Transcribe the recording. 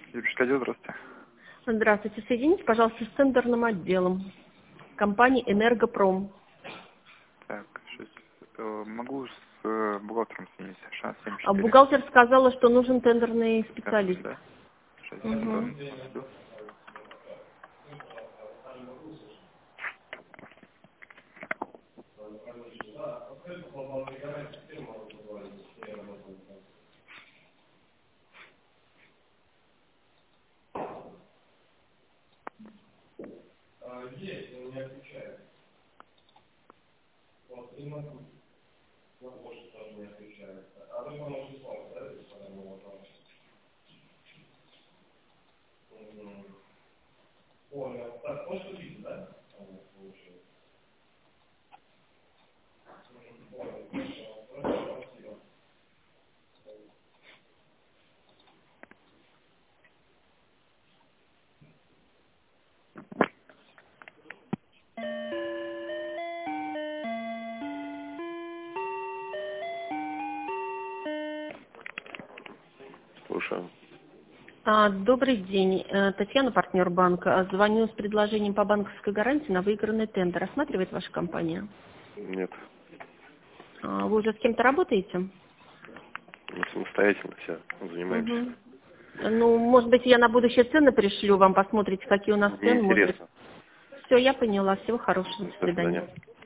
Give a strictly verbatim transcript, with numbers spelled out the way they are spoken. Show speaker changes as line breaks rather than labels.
Юрьевич, отдел, здравствуйте.
Здравствуйте. Соедините, пожалуйста, с тендерным отделом компании «Энергопром».
Так, сейчас. э, Могу с э, бухгалтером соединить. шесть семь
А
четыре.
бухгалтер сказала, что нужен тендерный
Да,
специалист.
да. шесть
Угу.
секунд.
Слушаю.
А, добрый день. Э, Татьяна, партнер банка. А, Звоню с предложением по банковской гарантии на выигранный тендер. Рассматривает ваша компания?
Нет.
А, Вы уже с кем-то работаете?
Мы самостоятельно все занимаемся.
Угу. Ну, может быть, я на будущее цены пришлю вам, посмотрите, какие у нас цены. Может быть.
Неинтересно.
Все, я поняла. Всего хорошего. До
До
свидания.
свидания.